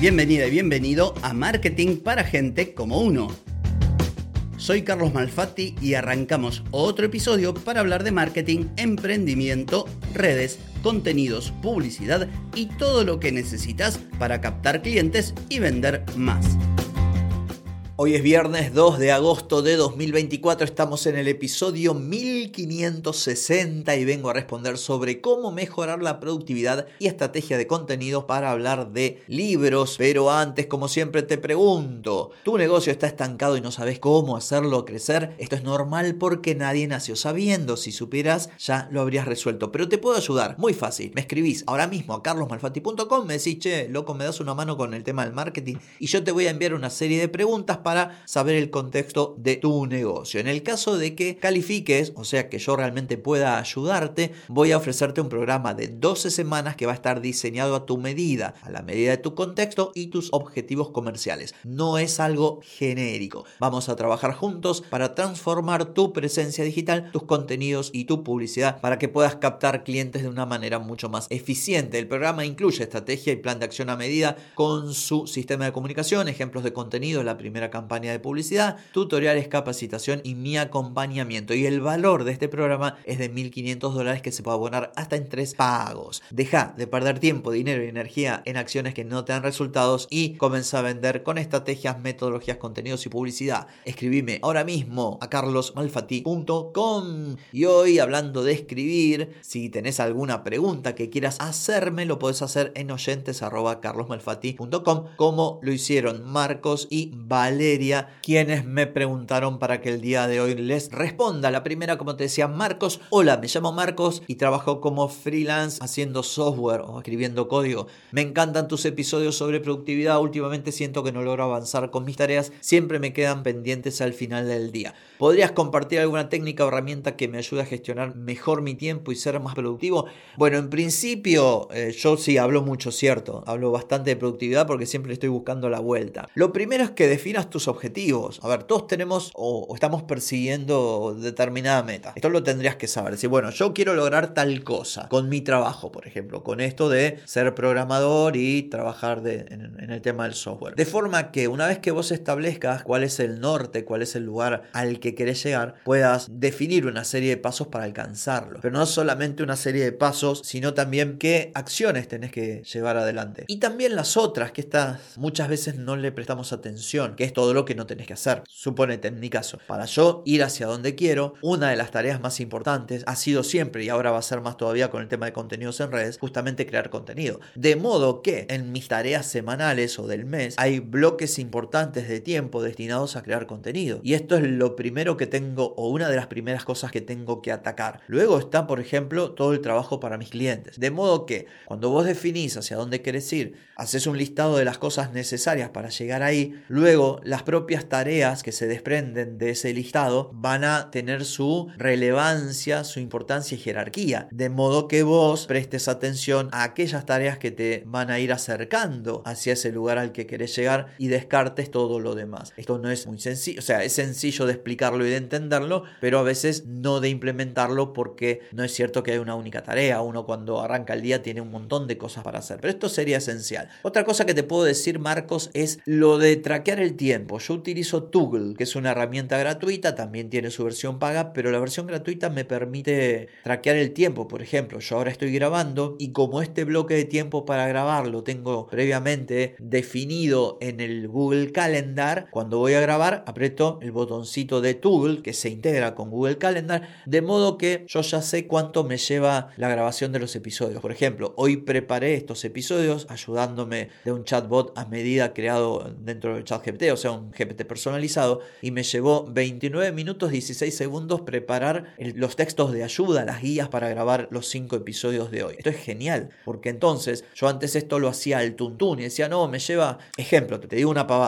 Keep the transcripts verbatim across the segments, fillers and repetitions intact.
Bienvenida y bienvenido a Marketing para Gente como Uno. Soy Carlos Malfatti y arrancamos otro episodio para hablar de marketing, emprendimiento, redes, contenidos, publicidad y todo lo que necesitas para captar clientes y vender más. Hoy es viernes dos de agosto de dos mil veinticuatro, estamos en el episodio mil quinientos sesenta y vengo a responder sobre cómo mejorar la productividad y estrategia de contenidos para hablar de libros. Pero antes, como siempre, te pregunto, ¿tu negocio está estancado y no sabes cómo hacerlo crecer? Esto es normal porque nadie nació sabiendo. Si supieras, ya lo habrías resuelto. Pero te puedo ayudar, muy fácil. Me escribís ahora mismo a carlos malfatti punto com, me decís, che, loco, me das una mano con el tema del marketing y yo te voy a enviar una serie de preguntas para saber el contexto de tu negocio. En el caso de que califiques, o sea que yo realmente pueda ayudarte, voy a ofrecerte un programa de doce semanas que va a estar diseñado a tu medida, a la medida de tu contexto y tus objetivos comerciales. No es algo genérico. Vamos a trabajar juntos para transformar tu presencia digital, tus contenidos y tu publicidad para que puedas captar clientes de una manera mucho más eficiente. El programa incluye estrategia y plan de acción a medida con su sistema de comunicación, ejemplos de contenido, la primera campaña de publicidad, tutoriales, capacitación y mi acompañamiento. Y el valor de este programa es de mil quinientos dólares que se puede abonar hasta en tres pagos. Deja de perder tiempo, dinero y energía en acciones que no te dan resultados y comienza a vender con estrategias, metodologías, contenidos y publicidad. Escribime ahora mismo a carlos malfatti punto com. Y hoy, hablando de escribir, si tenés alguna pregunta que quieras hacerme, lo podés hacer en oyentes arroba carlos malfatti punto com, como lo hicieron Marcos y Valeria, quienes me preguntaron para que el día de hoy les responda. La primera, como te decía, Marcos. Hola, me llamo Marcos y trabajo como freelance haciendo software o escribiendo código. Me encantan tus episodios sobre productividad. Últimamente siento que no logro avanzar con mis tareas. Siempre me quedan pendientes al final del día. ¿Podrías compartir alguna técnica o herramienta que me ayude a gestionar mejor mi tiempo y ser más productivo? Bueno, en principio, eh, yo sí hablo mucho, cierto. Hablo bastante de productividad porque siempre estoy buscando la vuelta. Lo primero es que definas tus objetivos. A ver, todos tenemos o, o estamos persiguiendo determinada meta. Esto lo tendrías que saber. Si, bueno, yo quiero lograr tal cosa con mi trabajo, por ejemplo, con esto de ser programador y trabajar de, en, en el tema del software. De forma que una vez que vos establezcas cuál es el norte, cuál es el lugar al que querés llegar, puedas definir una serie de pasos para alcanzarlo. Pero no solamente una serie de pasos, sino también qué acciones tenés que llevar adelante. Y también las otras, que estas muchas veces no le prestamos atención, que es todo lo que no tenés que hacer. Suponete, en mi caso, para yo ir hacia donde quiero, una de las tareas más importantes ha sido siempre, y ahora va a ser más todavía con el tema de contenidos en redes, justamente crear contenido. De modo que en mis tareas semanales o del mes hay bloques importantes de tiempo destinados a crear contenido. Y esto es lo primero que tengo, o una de las primeras cosas que tengo que atacar. Luego está, por ejemplo, todo el trabajo para mis clientes. De modo que cuando vos definís hacia dónde querés ir, haces un listado de las cosas necesarias para llegar ahí, luego las propias tareas que se desprenden de ese listado van a tener su relevancia, su importancia y jerarquía, de modo que vos prestes atención a aquellas tareas que te van a ir acercando hacia ese lugar al que querés llegar y descartes todo lo demás. Esto no es muy sencillo, o sea, es sencillo de explicarlo y de entenderlo, pero a veces no de implementarlo, porque no es cierto que hay una única tarea. Uno, cuando arranca el día, tiene un montón de cosas para hacer, pero esto sería esencial. Otra cosa que te puedo decir, Marcos, es lo de traquear el tiempo. Yo utilizo Toggle, que es una herramienta gratuita, también tiene su versión paga, pero la versión gratuita me permite traquear el tiempo. Por ejemplo, yo ahora estoy grabando y como este bloque de tiempo para grabar lo tengo previamente definido en el Google Calendar, cuando voy a grabar aprieto el botoncito de Toggle que se integra con Google Calendar, de modo que yo ya sé cuánto me lleva la grabación de los episodios. Por ejemplo, hoy preparé estos episodios ayudándome de un chatbot a medida creado dentro del ChatGPT, o sea, un G P T personalizado, y me llevó veintinueve minutos dieciséis segundos preparar el, los textos de ayuda, las guías para grabar los cinco episodios de hoy. Esto es genial, porque entonces yo antes esto lo hacía al tuntún y decía, no, me lleva, ejemplo, te digo una pavada,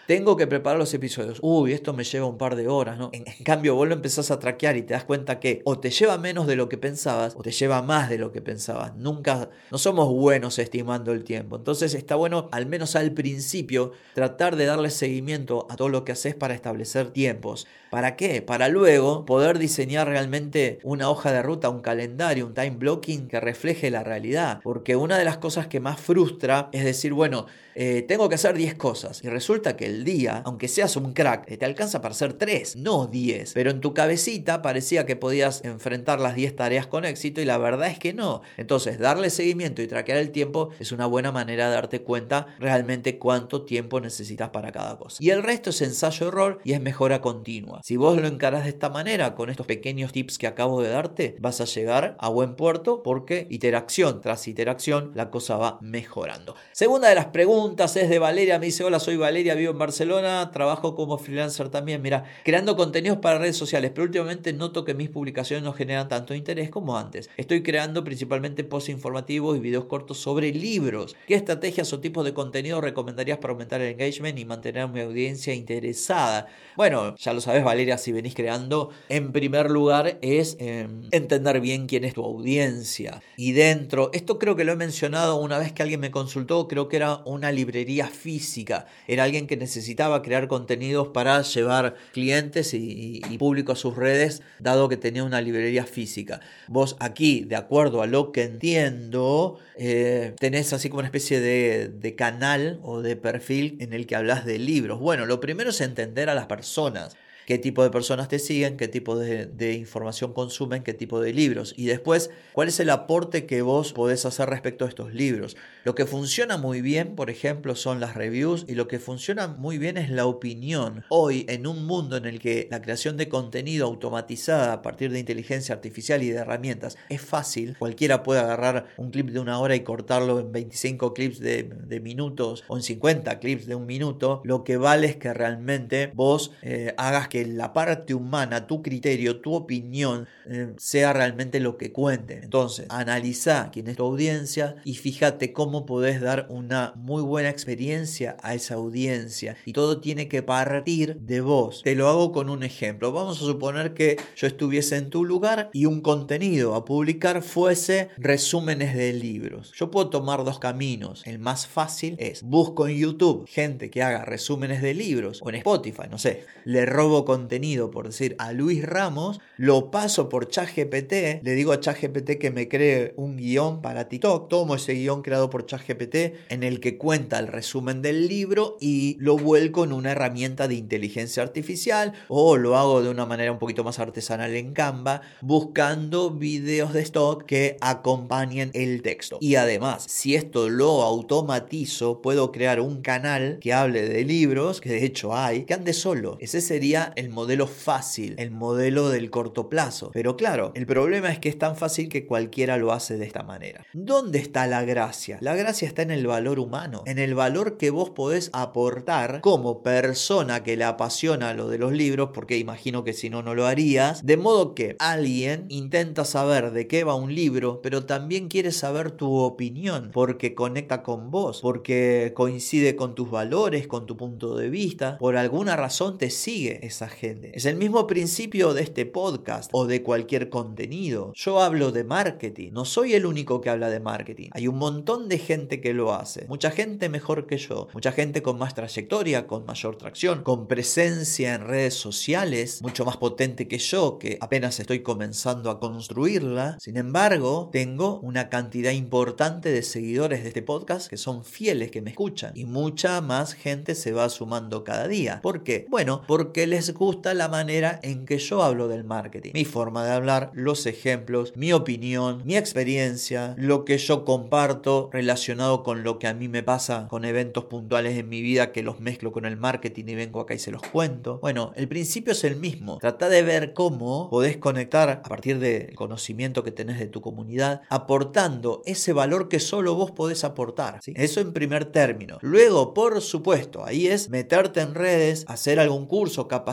tengo que preparar los episodios. Uy, esto me lleva un par de horas, ¿no? En, en cambio, vos lo empezás a traquear y te das cuenta que o te lleva menos de lo que pensabas o te lleva más de lo que pensabas. Nunca, no somos buenos estimando el tiempo. Entonces está bueno, al menos al principio, tratar de darle seguimiento a todo lo que haces para establecer tiempos. ¿Para qué? Para luego poder diseñar realmente una hoja de ruta, un calendario, un time blocking que refleje la realidad. Porque una de las cosas que más frustra es decir, bueno, eh, tengo que hacer diez cosas. Y resulta que el día, aunque seas un crack, te alcanza para hacer tres, no diez. Pero en tu cabecita parecía que podías enfrentar las diez tareas con éxito y la verdad es que no. Entonces, darle seguimiento y traquear el tiempo es una buena manera de darte cuenta realmente cuánto tiempo necesitas para cada cosa. Y el resto es ensayo-error y es mejora continua. Si vos lo encarás de esta manera, con estos pequeños tips que acabo de darte, vas a llegar a buen puerto porque iteración tras iteración la cosa va mejorando. Segunda de las preguntas es de Valeria. Me dice, hola, soy Valeria, vivo en Barcelona, trabajo como freelancer también. Mira, creando contenidos para redes sociales, pero últimamente noto que mis publicaciones no generan tanto interés como antes. Estoy creando principalmente posts informativos y videos cortos sobre libros. ¿Qué estrategias o tipos de contenido recomendarías para aumentar el engagement y mantener a mi audiencia interesada? Bueno, ya lo sabes, Valeria, si venís creando, en primer lugar es eh, entender bien quién es tu audiencia. Y dentro, esto creo que lo he mencionado una vez que alguien me consultó, creo que era una librería física. Era alguien que necesitaba crear contenidos para llevar clientes y, y, y público a sus redes, dado que tenía una librería física. Vos aquí, de acuerdo a lo que entiendo, eh, tenés así como una especie de, de canal o de perfil en el que hablas de libros. Bueno, lo primero es entender a las personas. Qué tipo de personas te siguen, qué tipo de, de información consumen, qué tipo de libros. Y después, cuál es el aporte que vos podés hacer respecto a estos libros. Lo que funciona muy bien, por ejemplo, son las reviews y lo que funciona muy bien es la opinión. Hoy, en un mundo en el que la creación de contenido automatizada a partir de inteligencia artificial y de herramientas es fácil, cualquiera puede agarrar un clip de una hora y cortarlo en veinticinco clips de, de minutos o en cincuenta clips de un minuto. Lo que vale es que realmente vos eh, hagas que la parte humana, tu criterio, tu opinión eh, sea realmente lo que cuente. Entonces, analiza quién es tu audiencia y fíjate cómo podés dar una muy buena experiencia a esa audiencia. Y todo tiene que partir de vos. Te lo hago con un ejemplo. Vamos a suponer que yo estuviese en tu lugar y un contenido a publicar fuese resúmenes de libros. Yo puedo tomar dos caminos. El más fácil es busco en YouTube gente que haga resúmenes de libros o en Spotify, no sé, le robo contenido, por decir, a Luis Ramos, lo paso por ChatGPT, le digo a ChatGPT que me cree un guión para TikTok, tomo ese guión creado por ChatGPT en el que cuenta el resumen del libro y lo vuelco en una herramienta de inteligencia artificial o lo hago de una manera un poquito más artesanal en Canva, buscando videos de stock que acompañen el texto. Y además, si esto lo automatizo, puedo crear un canal que hable de libros, que de hecho hay, que ande solo. Ese sería el modelo fácil, el modelo del corto plazo. Pero claro, el problema es que es tan fácil que cualquiera lo hace de esta manera. ¿Dónde está la gracia? La gracia está en el valor humano, en el valor que vos podés aportar como persona que le apasiona lo de los libros, porque imagino que si no, no lo harías. De modo que alguien intenta saber de qué va un libro, pero también quiere saber tu opinión, porque conecta con vos, porque coincide con tus valores, con tu punto de vista. Por alguna razón te sigue esa gente. Es el mismo principio de este podcast o de cualquier contenido. Yo hablo de marketing, no soy el único que habla de marketing. Hay un montón de gente que lo hace, mucha gente mejor que yo, mucha gente con más trayectoria, con mayor tracción, con presencia en redes sociales, mucho más potente que yo, que apenas estoy comenzando a construirla. Sin embargo, tengo una cantidad importante de seguidores de este podcast que son fieles, que me escuchan, y mucha más gente se va sumando cada día. ¿Por qué? Bueno, porque les gusta la manera en que yo hablo del marketing, mi forma de hablar, los ejemplos, mi opinión, mi experiencia, lo que yo comparto relacionado con lo que a mí me pasa con eventos puntuales en mi vida que los mezclo con el marketing y vengo acá y se los cuento. Bueno, el principio es el mismo. Trata de ver cómo podés conectar a partir del conocimiento que tenés de tu comunidad, aportando ese valor que solo vos podés aportar, ¿sí? Eso en primer término. Luego, por supuesto, ahí es meterte en redes, hacer algún curso, capacitación,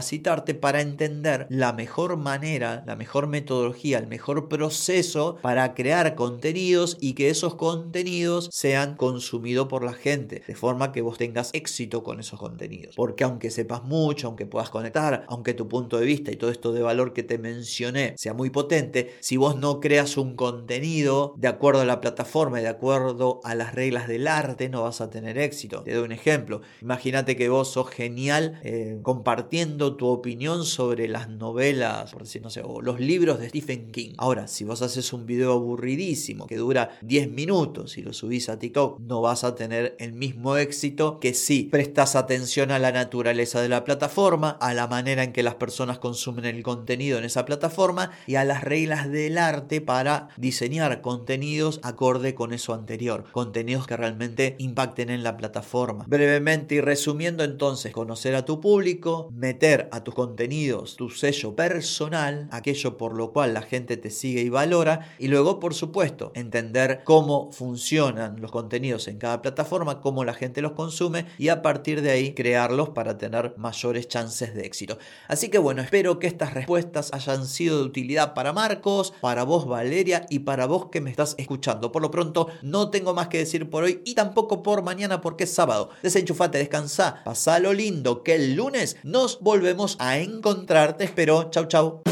capacitarte para entender la mejor manera, la mejor metodología, el mejor proceso para crear contenidos y que esos contenidos sean consumidos por la gente, de forma que vos tengas éxito con esos contenidos. Porque aunque sepas mucho, aunque puedas conectar, aunque tu punto de vista y todo esto de valor que te mencioné sea muy potente, si vos no creas un contenido de acuerdo a la plataforma y de acuerdo a las reglas del arte, no vas a tener éxito. Te doy un ejemplo. Imagínate que vos sos genial eh, compartiendo tu opinión sobre las novelas, por decir, no sé, o los libros de Stephen King. Ahora, si vos haces un video aburridísimo que dura diez minutos y lo subís a TikTok, no vas a tener el mismo éxito que si prestas atención a la naturaleza de la plataforma, a la manera en que las personas consumen el contenido en esa plataforma y a las reglas del arte para diseñar contenidos acorde con eso anterior, contenidos que realmente impacten en la plataforma. Brevemente y resumiendo, entonces, conocer a tu público, meter a tus contenidos tu sello personal, aquello por lo cual la gente te sigue y valora, y luego, por supuesto, entender cómo funcionan los contenidos en cada plataforma, cómo la gente los consume y a partir de ahí crearlos para tener mayores chances de éxito. Así que bueno, espero que estas respuestas hayan sido de utilidad para Marcos, para vos Valeria y para vos que me estás escuchando. Por lo pronto no tengo más que decir por hoy y tampoco por mañana porque es sábado. Desenchufate, descansá, pasá lo lindo, que el lunes nos volvemos a encontrar. Te espero. Chau, chau.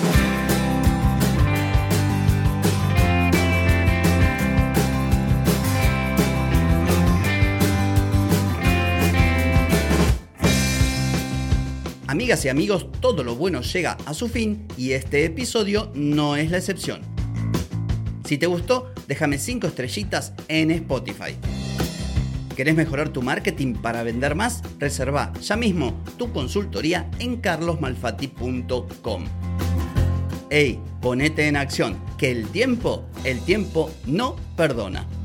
Amigas y amigos, todo lo bueno llega a su fin y este episodio no es la excepción. Si te gustó, déjame cinco estrellitas en Spotify. ¿Querés mejorar tu marketing para vender más? Reserva ya mismo tu consultoría en carlos malfatti punto com. ¡Ey! Ponete en acción, que el tiempo, el tiempo no perdona.